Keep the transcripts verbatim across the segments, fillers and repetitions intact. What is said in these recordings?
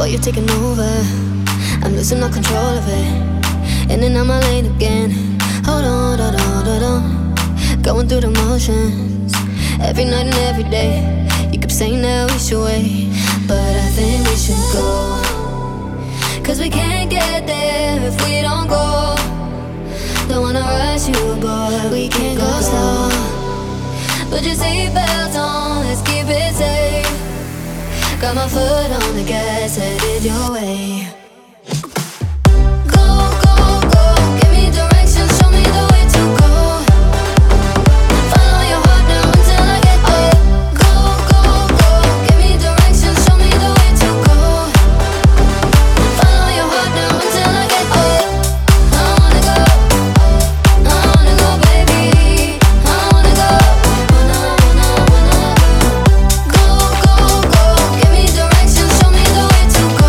Boy, you're taking over, I'm losing all control of it. In and out my lane again. Hold on, hold on, hold on. Going through the motions, every night and every day. You keep saying that we should wait, but I think we should go. Cause we can't get there if we don't go. Don't wanna rush you, boy, we can't go slow. Put your seatbelt on, let's keep it safe. Got my foot on the gas, headed your way. Go, go, go, give me directions, show me the way to go. Follow your heart now until I get there. Go, go, go, give me directions, show me the way to go. Follow your heart now until I get there. I wanna go, I wanna go, baby. I wanna go, wanna, wanna, wanna go. Go, go, go, give me directions, show me the way to go.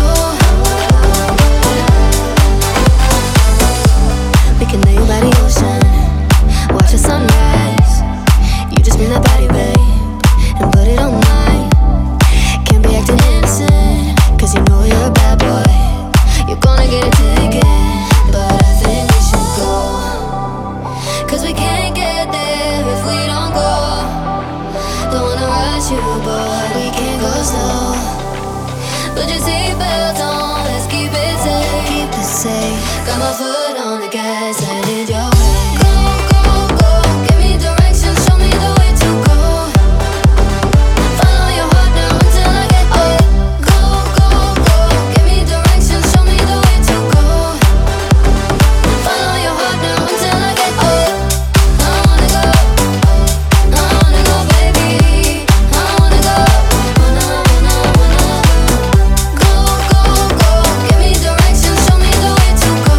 We can lay by the ocean, watch the sunrise. You just bring that body, babe, and put it on mine. Can't be acting innocent, cause you know you're a bad boy. You're gonna get a ticket, but I think we should go. Cause we can't get there if we don't go. Don't wanna rush you, boy, we can't go slow. Put your seatbelt on, let's keep it safe. Keep it safe. Got my foot on the gas, headed your way. Go, go, go, give me directions, show me the way to go. Follow your heart now until I get there. Go, go, go, give me directions, show me the way to go. Follow your heart now until I get there. I wanna go, I wanna go, baby. I wanna go, wanna, wanna, wanna go. Go, go, go, give me directions, show me the way to go.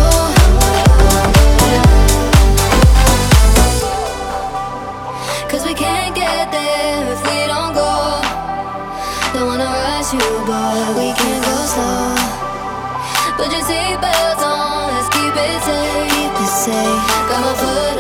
Cause we can't get there if we don't go. Don't wanna rush you, boy, we can't go slow. Put your seatbelt on, let's keep it safe. Keep it safe. Got my foot